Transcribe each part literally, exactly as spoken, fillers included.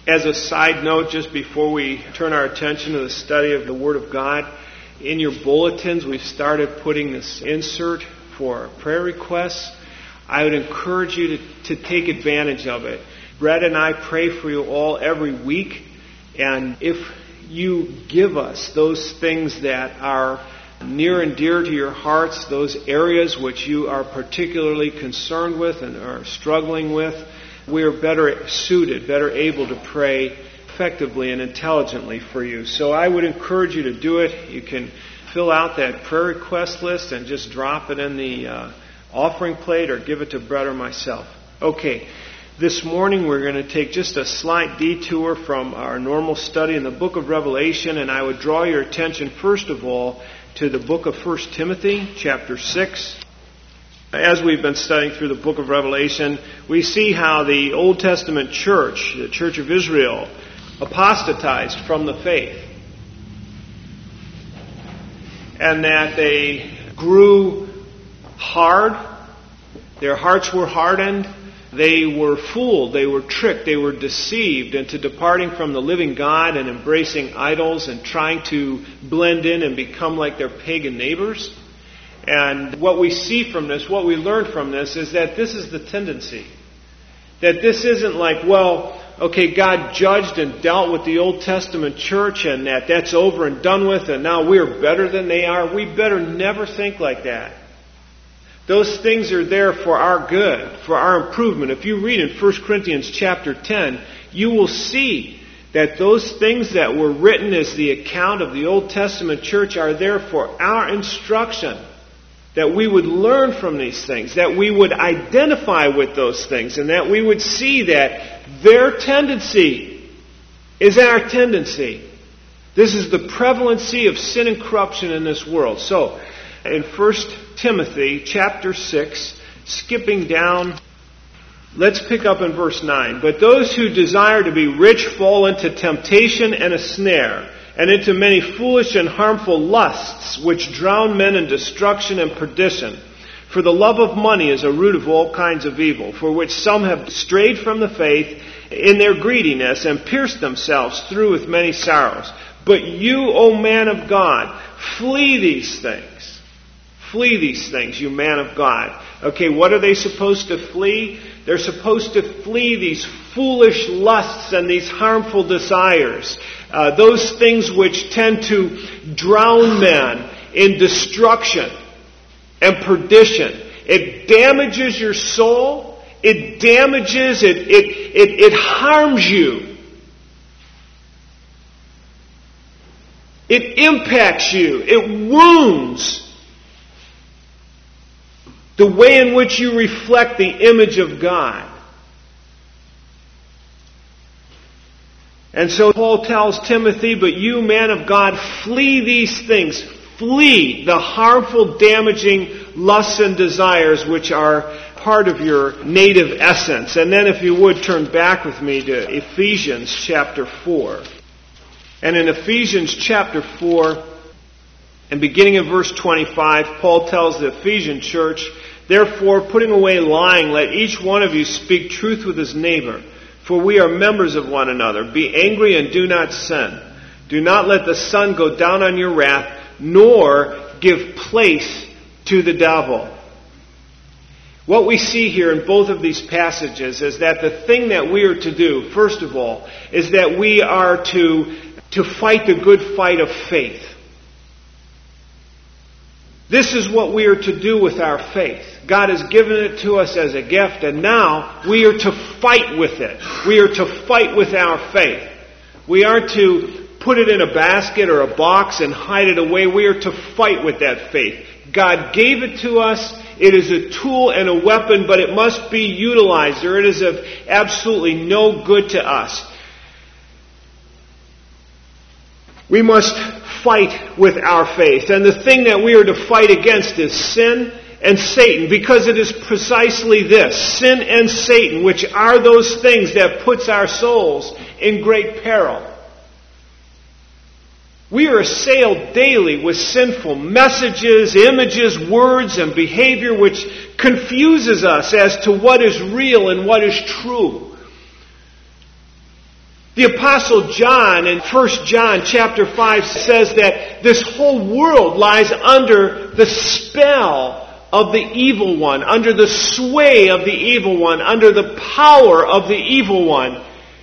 As a side note, just before we turn our attention to the study of the Word of God, in your bulletins we've started putting this insert for prayer requests. I would encourage you to, to take advantage of it. Brett and I pray for you all every week, and if you give us those things that are near and dear to your hearts, those areas which you are particularly concerned with and are struggling with, we are better suited, better able to pray effectively and intelligently for you. So I would encourage you to do it. You can fill out that prayer request list and just drop it in the uh, offering plate or give it to Brett or myself. Okay, this morning we're going to take just a slight detour from our normal study in the book of Revelation, and I would draw your attention first of all to the book of First Timothy, chapter six. As we've been studying through the book of Revelation, we see how the Old Testament church, the church of Israel, apostatized from the faith. And that they grew hard, their hearts were hardened, they were fooled, they were tricked, they were deceived into departing from the living God and embracing idols and trying to blend in and become like their pagan neighbors. And what we see from this, what we learn from this, is that this is the tendency. That this isn't like, well, okay, God judged and dealt with the Old Testament church and that that's over and done with and now we're better than they are. We better never think like that. Those things are there for our good, for our improvement. If you read in First Corinthians chapter ten, you will see that those things that were written as the account of the Old Testament church are there for our instruction. That we would learn from these things, that we would identify with those things, and that we would see that their tendency is our tendency. This is the prevalency of sin and corruption in this world. So, in First Timothy chapter six, skipping down, let's pick up in verse nine. But those who desire to be rich fall into temptation and a snare, and into many foolish and harmful lusts, which drown men in destruction and perdition. For the love of money is a root of all kinds of evil, for which some have strayed from the faith in their greediness, and pierced themselves through with many sorrows. But you, O man of God, flee these things. Flee these things, you man of God. Okay, what are they supposed to flee? They're supposed to flee these foolish lusts and these harmful desires. Uh, those things which tend to drown men in destruction and perdition. It damages your soul. It damages, it, it, it, it harms you. It impacts you. It wounds the way in which you reflect the image of God. And so Paul tells Timothy, but you, man of God, flee these things. Flee the harmful, damaging lusts and desires which are part of your native essence. And then if you would, turn back with me to Ephesians chapter four. And in Ephesians chapter four, and beginning in verse twenty-five, Paul tells the Ephesian church, therefore, putting away lying, let each one of you speak truth with his neighbor. For we are members of one another. Be angry and do not sin. Do not let the sun go down on your wrath, nor give place to the devil. What we see here in both of these passages is that the thing that we are to do, first of all, is that we are to, to fight the good fight of faith. This is what we are to do with our faith. God has given it to us as a gift, and now we are to fight with it. We are to fight with our faith. We aren't to put it in a basket or a box and hide it away. We are to fight with that faith. God gave it to us. It is a tool and a weapon, but it must be utilized, or it is of absolutely no good to us. We must fight with our faith. And the thing that we are to fight against is sin and Satan, because it is precisely this, sin and Satan, which are those things that puts our souls in great peril. We are assailed daily with sinful messages, images, words, and behavior which confuses us as to what is real and what is true. The Apostle John in First John chapter five says that this whole world lies under the spell of the evil one, under the sway of the evil one, under the power of the evil one.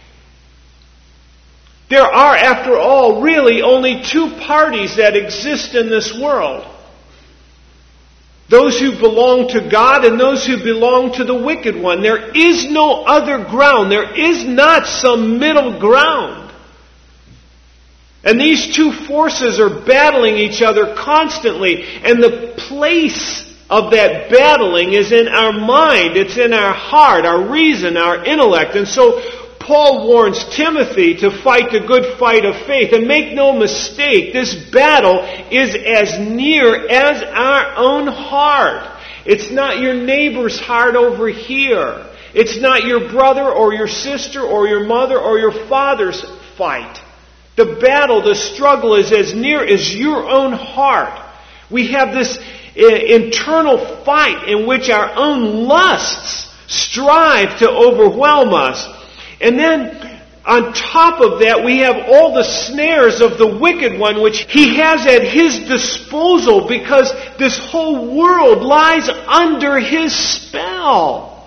There are, after all, really only two parties that exist in this world. Those who belong to God and those who belong to the wicked one. There is no other ground. There is not some middle ground. And these two forces are battling each other constantly. And the place of that battling is in our mind. It's in our heart, our reason, our intellect. And so Paul warns Timothy to fight the good fight of faith. And make no mistake, this battle is as near as our own heart. It's not your neighbor's heart over here. It's not your brother or your sister or your mother or your father's fight. The battle, the struggle is as near as your own heart. We have this internal fight in which our own lusts strive to overwhelm us. And then on top of that, we have all the snares of the wicked one, which he has at his disposal because this whole world lies under his spell.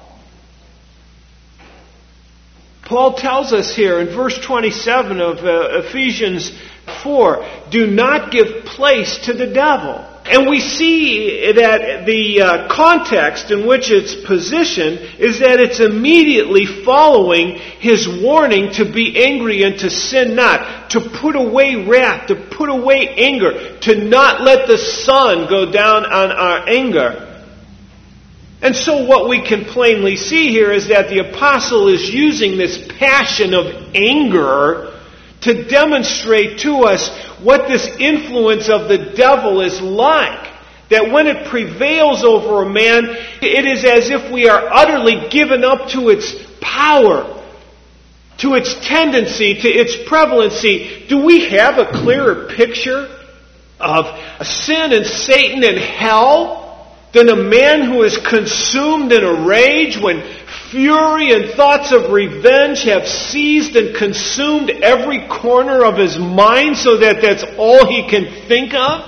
Paul tells us here in verse twenty-seven of uh, Ephesians four, do not give place to the devil. And we see that the uh, context in which it's positioned is that it's immediately following his warning to be angry and to sin not, to put away wrath, to put away anger, to not let the sun go down on our anger. And so what we can plainly see here is that the apostle is using this passion of anger to demonstrate to us what this influence of the devil is like. That when it prevails over a man, it is as if we are utterly given up to its power, to its tendency, to its prevalency. Do we have a clearer picture of sin and Satan and hell than a man who is consumed in a rage when fury and thoughts of revenge have seized and consumed every corner of his mind so that that's all he can think of?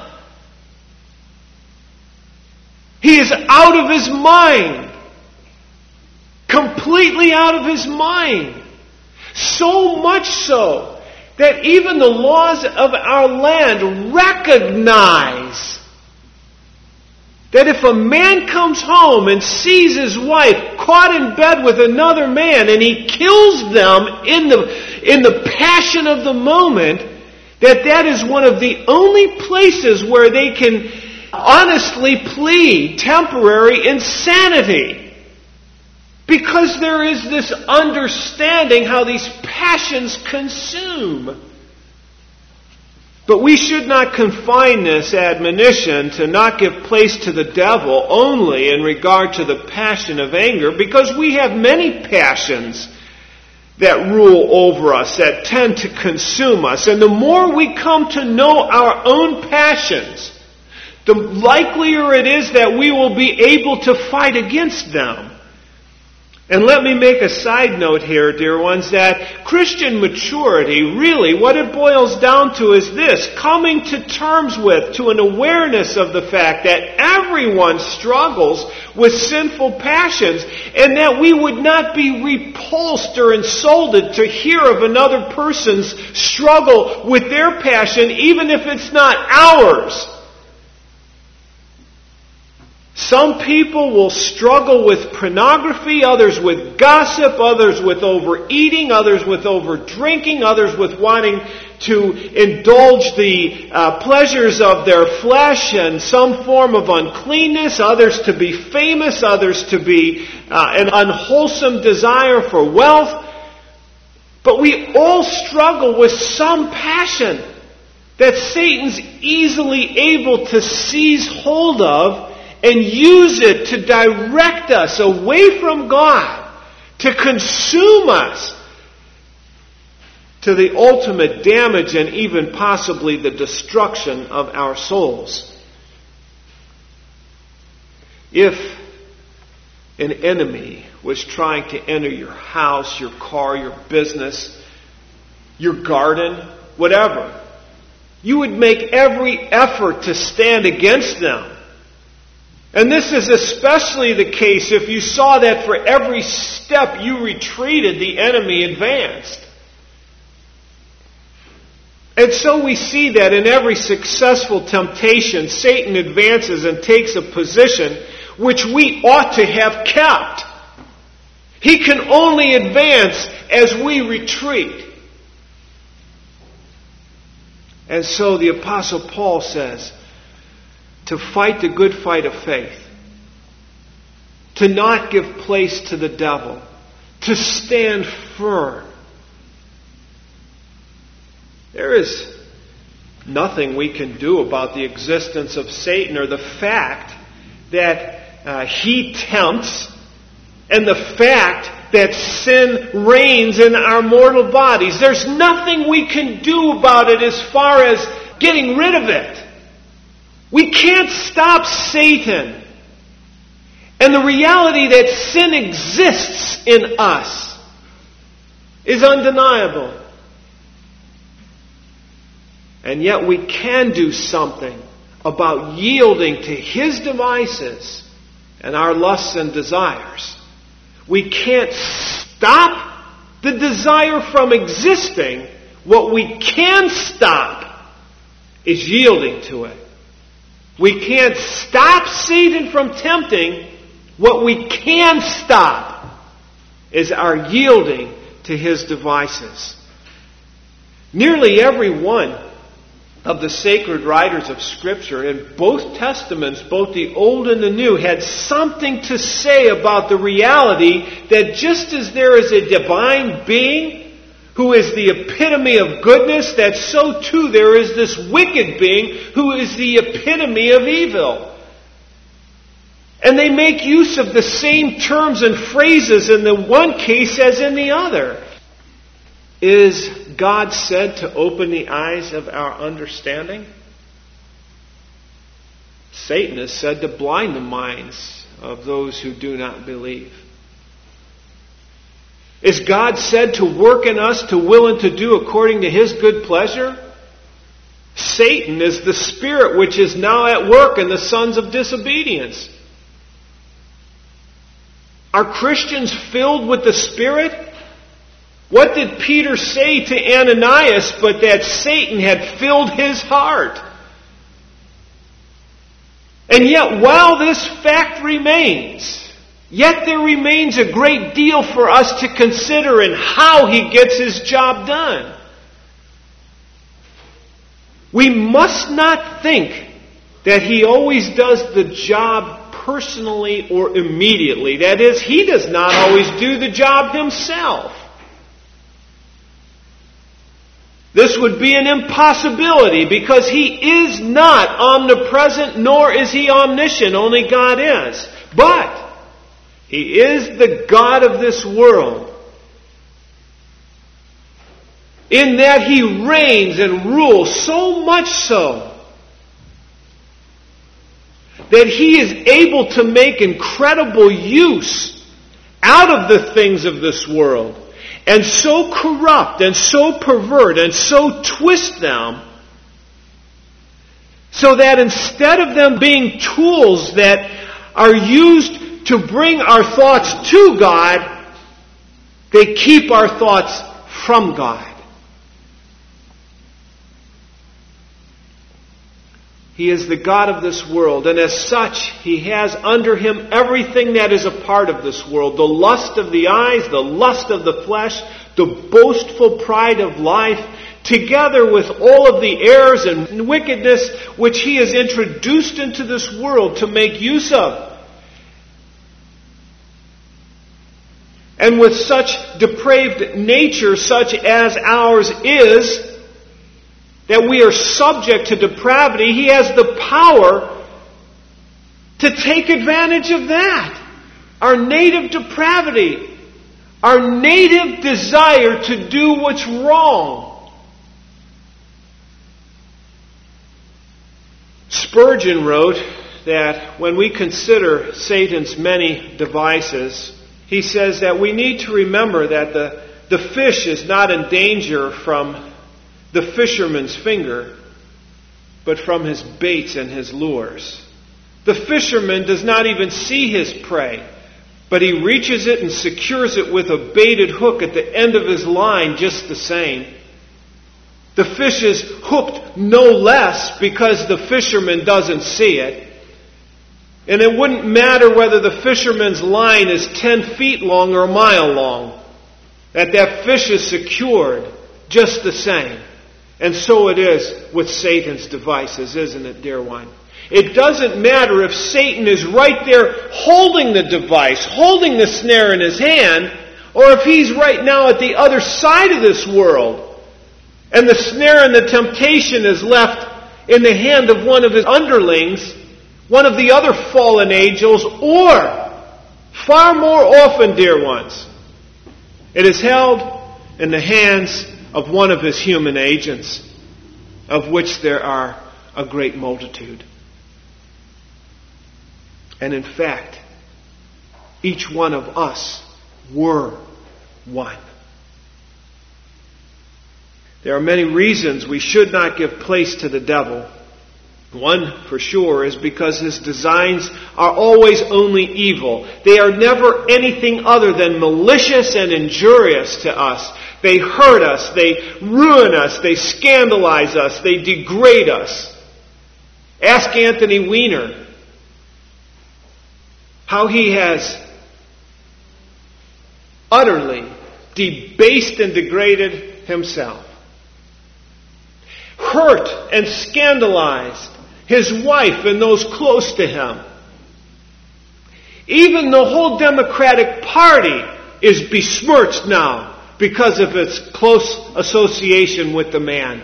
He is out of his mind. Completely out of his mind. So much so that even the laws of our land recognize that if a man comes home and sees his wife caught in bed with another man and he kills them in the, in the passion of the moment, that that is one of the only places where they can honestly plead temporary insanity. Because there is this understanding how these passions consume. But we should not confine this admonition to not give place to the devil only in regard to the passion of anger, because we have many passions that rule over us, that tend to consume us. And the more we come to know our own passions, the likelier it is that we will be able to fight against them. And let me make a side note here, dear ones, that Christian maturity, really, what it boils down to is this: coming to terms with, to an awareness of the fact that everyone struggles with sinful passions, and that we would not be repulsed or insulted to hear of another person's struggle with their passion, even if it's not ours. Some people will struggle with pornography, others with gossip, others with overeating, others with overdrinking, others with wanting to indulge the uh, pleasures of their flesh and some form of uncleanness, others to be famous, others to be uh, an unwholesome desire for wealth. But we all struggle with some passion that Satan's easily able to seize hold of and use it to direct us away from God, to consume us, to the ultimate damage and even possibly the destruction of our souls. If an enemy was trying to enter your house, your car, your business, your garden, whatever. You would make every effort to stand against them. And this is especially the case if you saw that for every step you retreated, the enemy advanced. And so we see that in every successful temptation, Satan advances and takes a position which we ought to have kept. He can only advance as we retreat. And so the Apostle Paul says, to fight the good fight of faith, to not give place to the devil, to stand firm. There is nothing we can do about the existence of Satan or the fact that uh, he tempts and the fact that sin reigns in our mortal bodies. There's nothing we can do about it as far as getting rid of it. We can't stop Satan. And the reality that sin exists in us is undeniable. And yet we can do something about yielding to his devices and our lusts and desires. We can't stop the desire from existing. What we can stop is yielding to it. We can't stop Satan from tempting. What we can stop is our yielding to his devices. Nearly every one of the sacred writers of Scripture in both Testaments, both the Old and the New, had something to say about the reality that just as there is a divine being who is the epitome of goodness, that so too there is this wicked being who is the epitome of evil. And they make use of the same terms and phrases in the one case as in the other. Is God said to open the eyes of our understanding? Satan is said to blind the minds of those who do not believe. Is God said to work in us to will and to do according to his good pleasure? Satan is the spirit which is now at work in the sons of disobedience. Are Christians filled with the Spirit? What did Peter say to Ananias but that Satan had filled his heart? And yet, while this fact remains, yet there remains a great deal for us to consider in how he gets his job done. We must not think that he always does the job personally or immediately. That is, he does not always do the job himself. This would be an impossibility because he is not omnipresent nor is he omniscient. Only God is. But he is the God of this world. In that he reigns and rules so much so that he is able to make incredible use out of the things of this world. And so corrupt and so pervert and so twist them so that instead of them being tools that are used to bring our thoughts to God, they keep our thoughts from God. He is the God of this world, and as such, he has under him everything that is a part of this world. The lust of the eyes, the lust of the flesh, the boastful pride of life, together with all of the errors and wickedness which he has introduced into this world to make use of. And with such depraved nature, such as ours is, that we are subject to depravity, he has the power to take advantage of that. Our native depravity. Our native desire to do what's wrong. Spurgeon wrote that when we consider Satan's many devices, he says that we need to remember that the the fish is not in danger from the fisherman's finger, but from his baits and his lures. The fisherman does not even see his prey, but he reaches it and secures it with a baited hook at the end of his line just the same. The fish is hooked no less because the fisherman doesn't see it. And it wouldn't matter whether the fisherman's line is ten feet long or a mile long. That that fish is secured just the same. And so it is with Satan's devices, isn't it, dear one? It doesn't matter if Satan is right there holding the device, holding the snare in his hand, or if he's right now at the other side of this world, and the snare and the temptation is left in the hand of one of his underlings, one of the other fallen angels, or, far more often, dear ones, it is held in the hands of one of his human agents, of which there are a great multitude. And in fact, each one of us were one. There are many reasons we should not give place to the devil. One, for sure, is because his designs are always only evil. They are never anything other than malicious and injurious to us. They hurt us, they ruin us, they scandalize us, they degrade us. Ask Anthony Weiner how he has utterly debased and degraded himself. Hurt and scandalized his wife and those close to him. Even the whole Democratic Party is besmirched now because of its close association with the man.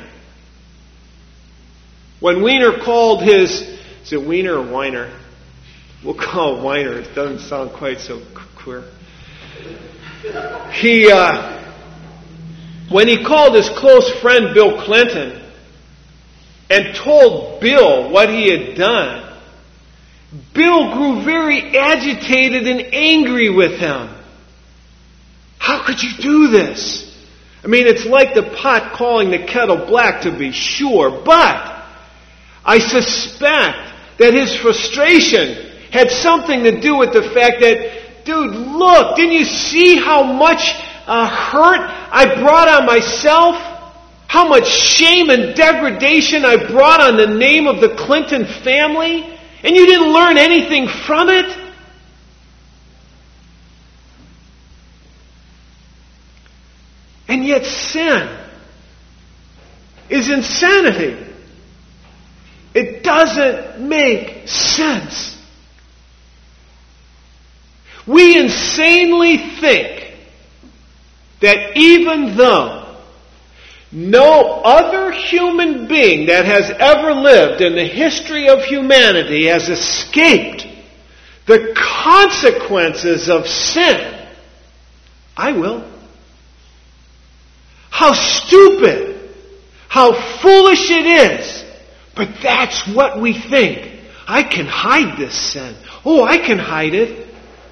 When Weiner called his, is it Weiner or Weiner? We'll call it Weiner. It doesn't sound quite so queer. He, uh, when he called his close friend Bill Clinton and told Bill what he had done, Bill grew very agitated and angry with him. How could you do this? I mean, it's like the pot calling the kettle black, to be sure, but I suspect that his frustration had something to do with the fact that, dude, look, didn't you see how much uh, hurt I brought on myself? How much shame and degradation I brought on the name of the Clinton family? And you didn't learn anything from it? And yet sin is insanity. It doesn't make sense. We insanely think that even though no other human being that has ever lived in the history of humanity has escaped the consequences of sin, I will. How stupid, how foolish it is, but that's what we think. I can hide this sin. Oh, I can hide it.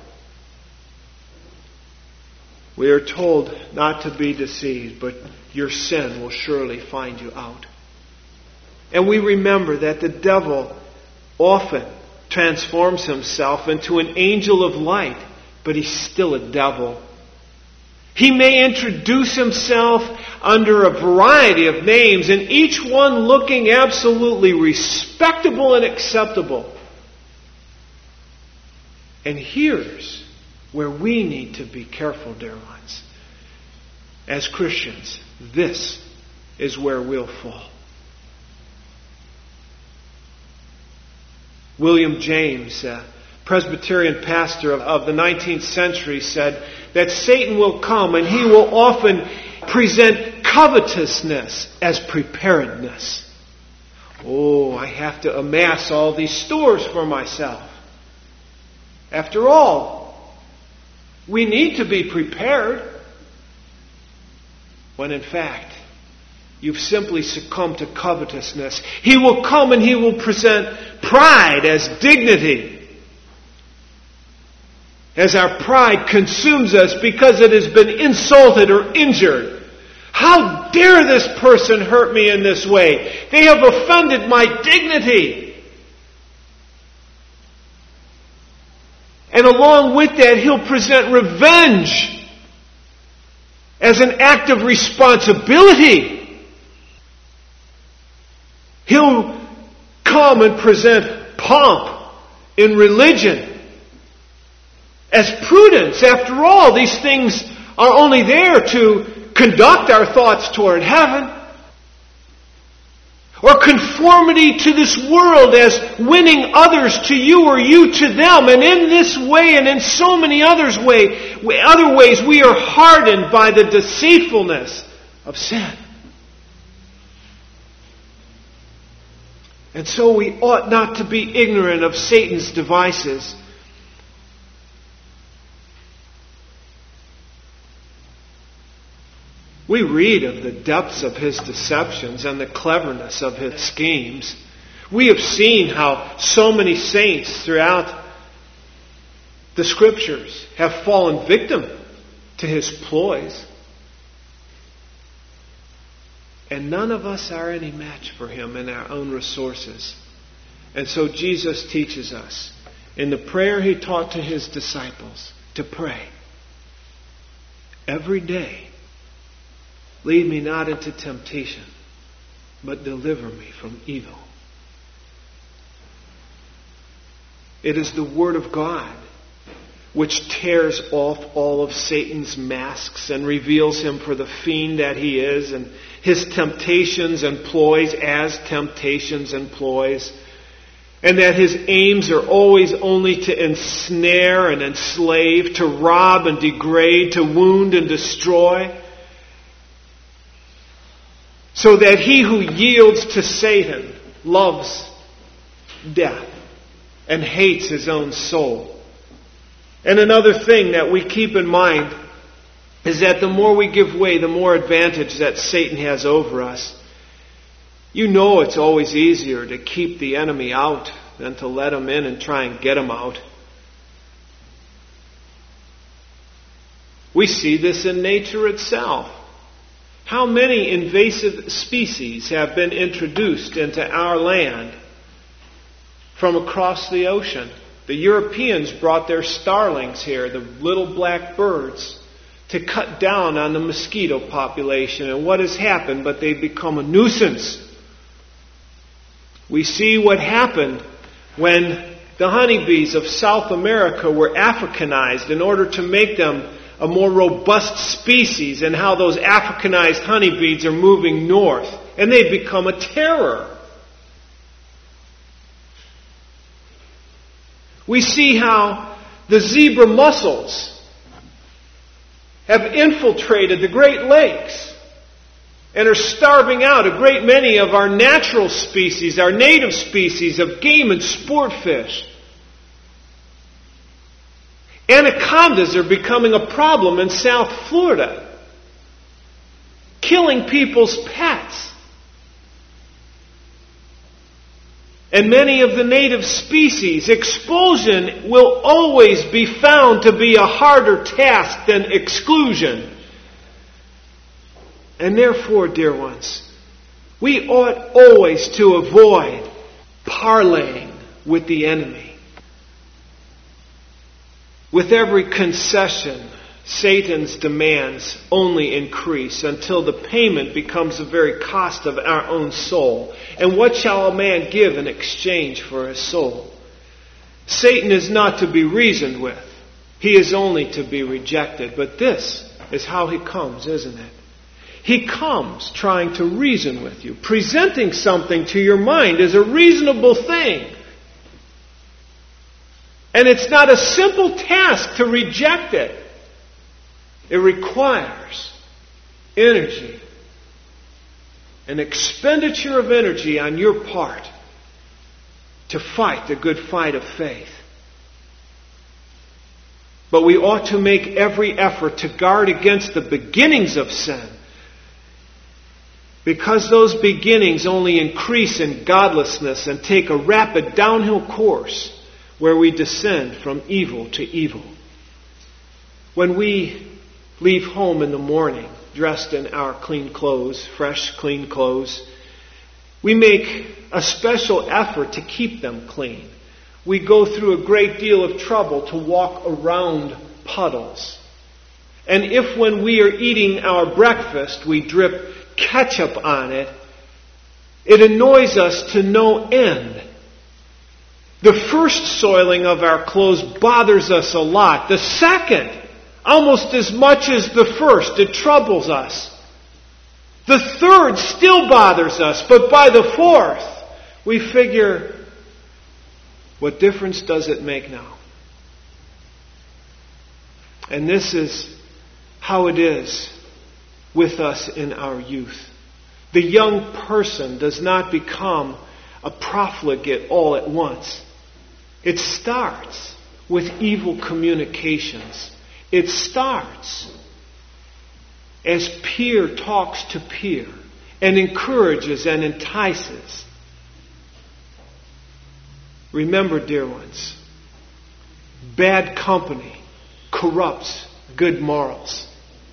We are told not to be deceived, but your sin will surely find you out. And we remember that the devil often transforms himself into an angel of light, but he's still a devil. He may introduce himself under a variety of names, and each one looking absolutely respectable and acceptable. And here's where we need to be careful, dear ones. As Christians, this is where we'll fall. William James, a Presbyterian pastor of, of the nineteenth century, said that Satan will come and he will often present covetousness as preparedness. Oh, I have to amass all these stores for myself. After all, we need to be prepared. When in fact, you've simply succumbed to covetousness. He will come and he will present pride as dignity. as our pride consumes us because it has been insulted or injured. How dare this person hurt me in this way? They have offended my dignity. And along with that, he'll present revenge as an act of responsibility. He'll come and present pomp in religion as prudence. After all, these things are only there to conduct our thoughts toward heaven. Or conformity to this world as winning others to you or you to them. And in this way and in so many others way, other ways we are hardened by the deceitfulness of sin. And so we ought not to be ignorant of Satan's devices. We read of the depths of his deceptions and the cleverness of his schemes. We have seen how so many saints throughout the Scriptures have fallen victim to his ploys. And none of us are any match for him in our own resources. And so Jesus teaches us in the prayer he taught to his disciples to pray every day. Lead me not into temptation, but deliver me from evil. It is the Word of God which tears off all of Satan's masks and reveals him for the fiend that he is, and his temptations and ploys as temptations and ploys, and that his aims are always only to ensnare and enslave, to rob and degrade, to wound and destroy. So that he who yields to Satan loves death and hates his own soul. And another thing that we keep in mind is that the more we give way, the more advantage that Satan has over us. You know it's always easier to keep the enemy out than to let him in and try and get him out. We see this in nature itself. How many invasive species have been introduced into our land from across the ocean? The Europeans brought their starlings here, the little black birds, to cut down on the mosquito population. And what has happened? But they've become a nuisance. We see what happened when the honeybees of South America were Africanized in order to make them a more robust species, and how those Africanized honeybees are moving north. And they've become a terror. We see how the zebra mussels have infiltrated the Great Lakes and are starving out a great many of our natural species, our native species of game and sport fish. Anacondas are becoming a problem in South Florida, killing people's pets. And many of the native species, expulsion will always be found to be a harder task than exclusion. And therefore, dear ones, we ought always to avoid parlaying with the enemy. With every concession, Satan's demands only increase until the payment becomes the very cost of our own soul. And what shall a man give in exchange for his soul? Satan is not to be reasoned with. He is only to be rejected. But this is how he comes, isn't it? He comes trying to reason with you, presenting something to your mind as a reasonable thing. And it's not a simple task to reject it. It requires energy, an expenditure of energy on your part to fight the good fight of faith. But we ought to make every effort to guard against the beginnings of sin, because those beginnings only increase in godlessness and take a rapid downhill course where we descend from evil to evil. When we leave home in the morning, dressed in our clean clothes, fresh, clean clothes, we make a special effort to keep them clean. We go through a great deal of trouble to walk around puddles. And if when we are eating our breakfast we drip ketchup on it, it annoys us to no end. The first soiling of our clothes bothers us a lot. The second, almost as much as the first, it troubles us. The third still bothers us, but by the fourth, we figure, what difference does it make now? And this is how it is with us in our youth. The young person does not become a profligate all at once. It starts with evil communications. It starts as peer talks to peer and encourages and entices. Remember, dear ones, bad company corrupts good morals.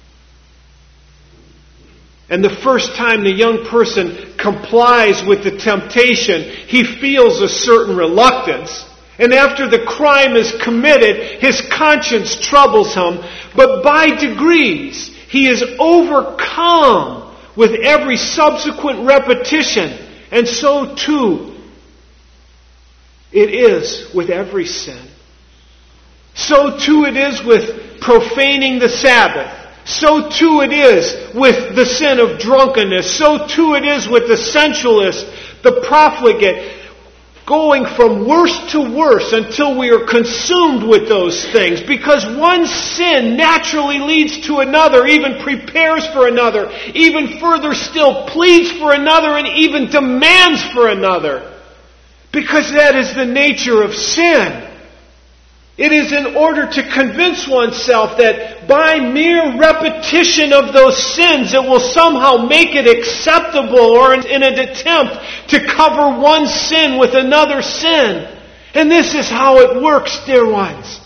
And the first time the young person complies with the temptation, he feels a certain reluctance. And after the crime is committed, his conscience troubles him. But by degrees, he is overcome with every subsequent repetition. And so too, it is with every sin. So too it is with profaning the Sabbath. So too it is with the sin of drunkenness. So too it is with the sensualist, the profligate, going from worse to worse until we are consumed with those things. Because one sin naturally leads to another, even prepares for another, even further still pleads for another, and even demands for another. Because that is the nature of sin. It is in order to convince oneself that by mere repetition of those sins, it will somehow make it acceptable, or in an attempt to cover one sin with another sin. And this is how it works, dear ones.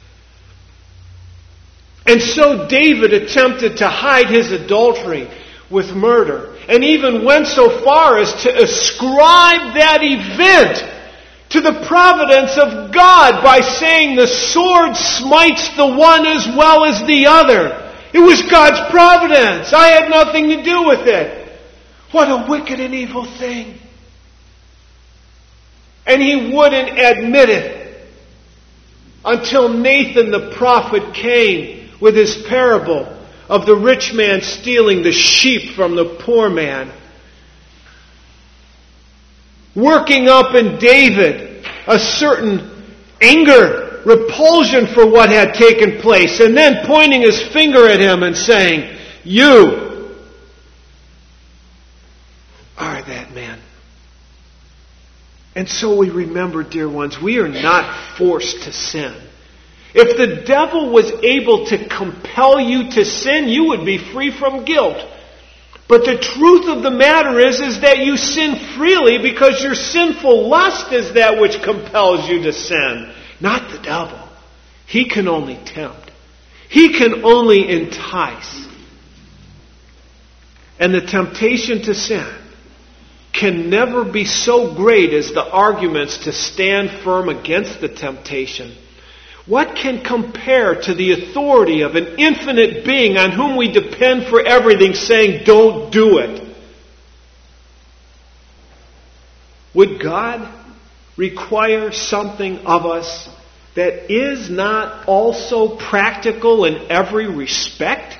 And so David attempted to hide his adultery with murder, and even went so far as to ascribe that event to the providence of God by saying the sword smites the one as well as the other. It was God's providence. I had nothing to do with it. What a wicked and evil thing. And he wouldn't admit it until Nathan the prophet came with his parable of the rich man stealing the sheep from the poor man, working up in David a certain anger, repulsion for what had taken place, and then pointing his finger at him and saying, "You are that man." And so we remember, dear ones, we are not forced to sin. If the devil was able to compel you to sin, you would be free from guilt. But the truth of the matter is, is that you sin freely because your sinful lust is that which compels you to sin, not the devil. He can only tempt. He can only entice. And the temptation to sin can never be so great as the arguments to stand firm against the temptation. What can compare to the authority of an infinite being on whom we depend for everything, saying, "Don't do it"? Would God require something of us that is not also practical in every respect?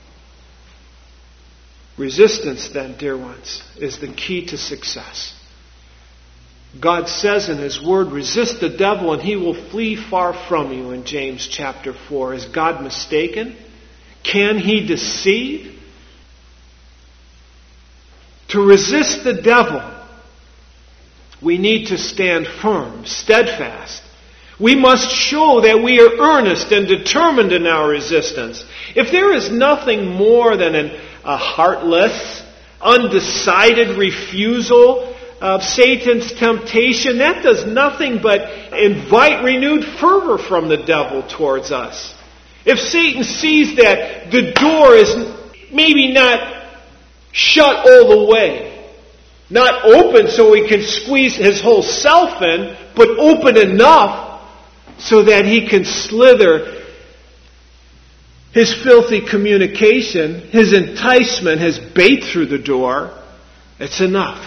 Resistance, then, dear ones, is the key to success. God says in His Word, resist the devil and he will flee far from you in James chapter four. Is God mistaken? Can He deceive? To resist the devil, we need to stand firm, steadfast. We must show that we are earnest and determined in our resistance. If there is nothing more than an, a heartless, undecided refusal of Satan's temptation, that does nothing but invite renewed fervor from the devil towards us. If Satan sees that the door is maybe not shut all the way, not open so he can squeeze his whole self in, but open enough so that he can slither his filthy communication, his enticement, his bait through the door, it's enough.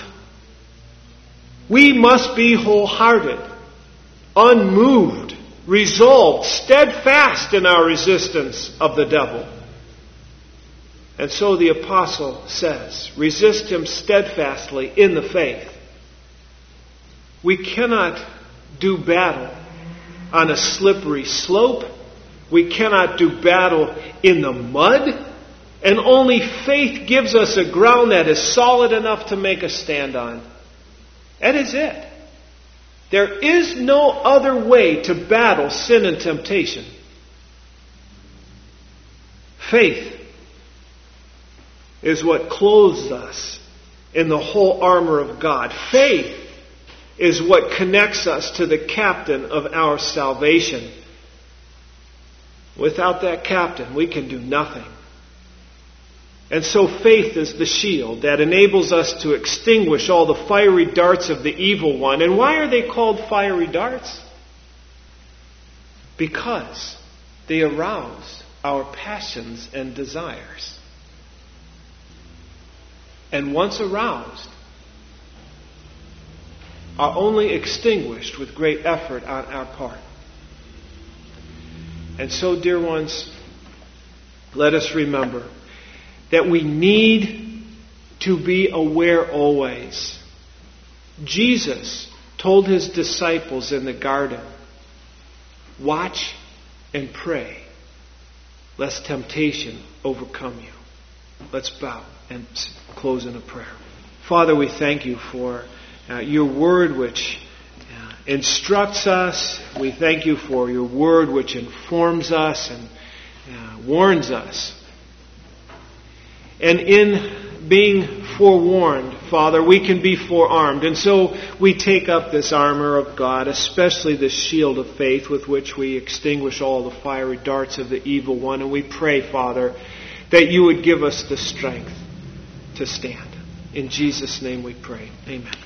We must be wholehearted, unmoved, resolved, steadfast in our resistance of the devil. And so the apostle says, resist him steadfastly in the faith. We cannot do battle on a slippery slope. We cannot do battle in the mud. And only faith gives us a ground that is solid enough to make a stand on. That is it. There is no other way to battle sin and temptation. Faith is what clothes us in the whole armor of God. Faith is what connects us to the captain of our salvation. Without that captain, we can do nothing. And so faith is the shield that enables us to extinguish all the fiery darts of the evil one. And why are they called fiery darts? Because they arouse our passions and desires. And once aroused, are only extinguished with great effort on our part. And so, dear ones, let us remember that we need to be aware always. Jesus told his disciples in the garden, watch and pray, lest temptation overcome you. Let's bow and close in a prayer. Father, we thank you for uh, your word which uh, instructs us. We thank you for your word which informs us and uh, warns us. And in being forewarned, Father, we can be forearmed. And so we take up this armor of God, especially this shield of faith with which we extinguish all the fiery darts of the evil one. And we pray, Father, that you would give us the strength to stand. In Jesus' name we pray. Amen.